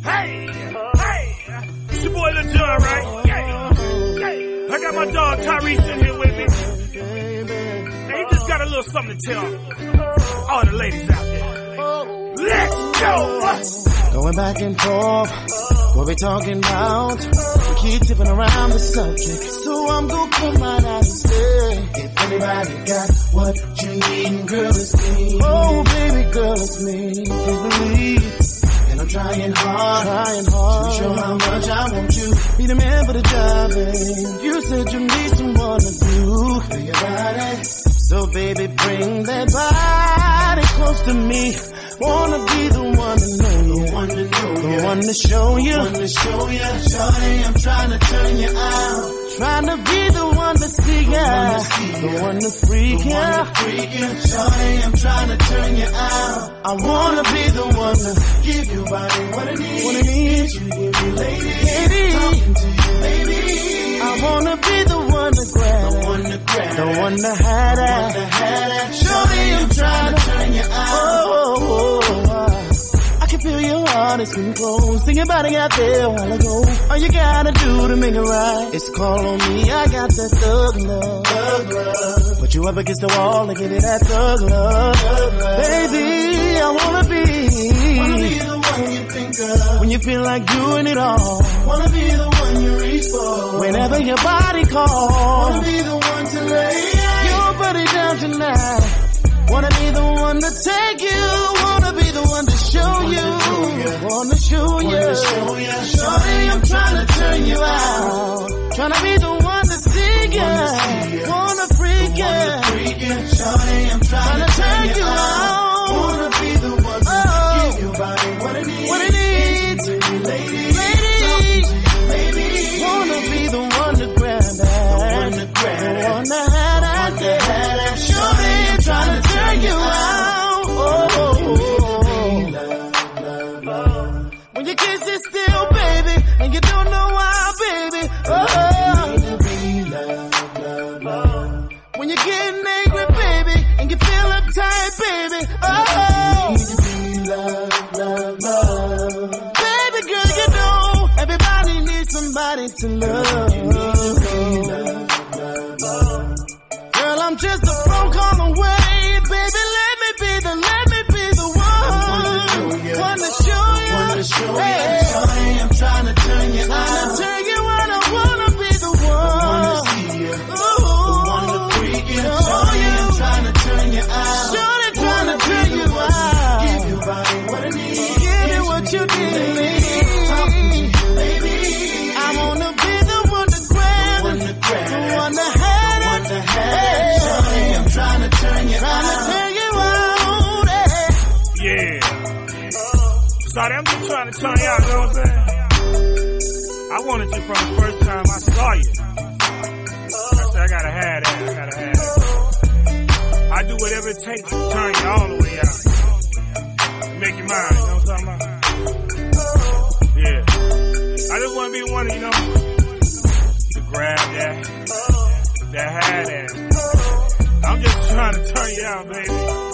Hey, it's your boy Lil Jon, right? I got my dog Tyrese in here with me. And he just got a little something to tell all the ladies out there. Let's go! Going back and forth, what we talking about? We keep tipping around the subject, so I'm gonna come right out and say, if anybody got what you need, girl, it's me. Oh, baby, girl, it's me. Please believe. And I'm trying hard to show how much I want you. Be the man for the job, babe. You said you need someone to do for your body. So baby, bring that body close to me. Wanna be the one to know you, the one to show you, Shorty, I'm trying to turn you out. Trying to be the one to see ya, the one to freak ya. Shorty, I'm trying to turn you out. I wanna be the one to give your body what it needs. You give me lady, talking to you, baby. I wanna be the one to grab, the one to have that. Shorty, I'm trying to turn you out. I can feel your heart is getting close. Think about it out there a while ago. All you gotta do to make it right is call on me. I got that thug love. Put you up against the wall and give me that thug love. Baby, I wanna be the one you think of when you feel like doing it all. Wanna be the one you reach for whenever your body calls. Wanna be the one to lay your body down tonight. Wanna be the one to take you. Wanna be the one to show you. Wanna show you. Shorty, I'm trying to turn you out. Trying to be the one to see you. Wanna freak you. Shorty, I'm trying to turn you out. Wanna be the one to give your body what it needs. Lady. Wanna be the one to grab that. The one to have that. Shorty, I'm trying to turn you out. When your kiss is still, baby, and you don't know why, baby. When you're getting angry, baby, and you feel uptight, baby. Baby girl, you know everybody needs somebody to love. Girl, I'm just a phone call away, baby. Let me be the one to show you. Hey, shorty, I'm trying to turn you out. I wanna be the one. The one to freak you. Shorty, I'm trying to turn you out. Shorty, trying to turn you out. Give your body what it needs. Give it what you need. Baby, I wanna be the one to grab, the one to have it. Shorty, I'm trying to turn you out. Yeah. Sorry, I'm just trying to turn you out, you know what I'm saying? I wanted you from the first time I saw you. I said, I gotta have that. I do whatever it takes to turn you all the way out. Make you mine, you know what I'm talking about? Yeah. I just wanna be the one, you know, to grab that have that. I'm just trying to turn you out, baby.